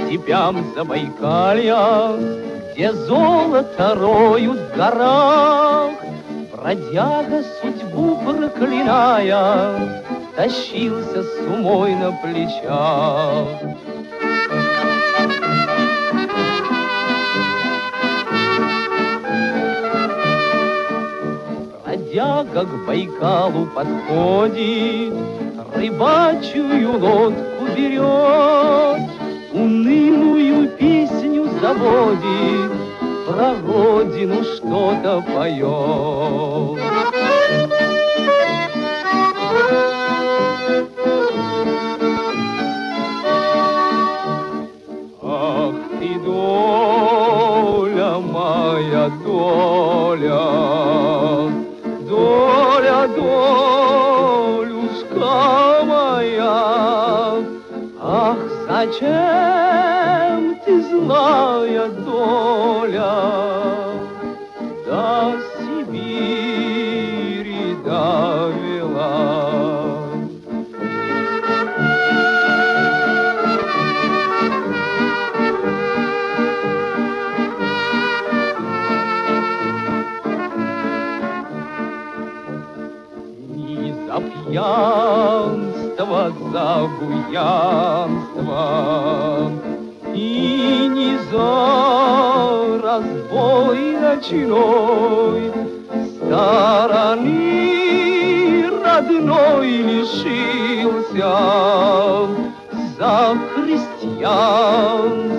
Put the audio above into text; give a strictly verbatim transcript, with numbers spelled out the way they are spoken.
степям Забайкалья, где золото роют в горах, бродяга, судьбу проклиная, тащился с умой на плечах. Бродяга к Байкалу подходит, рыбачью лодку берет, унылую песню заводит, про родину что-то поет. Ах ты, доля моя, доля, доля, долюшка моя, ах, зачем ты, злая доля, до Сибири довела? За пьянство, за буянство и не за разбой ночной стороны родной лишился, за христиан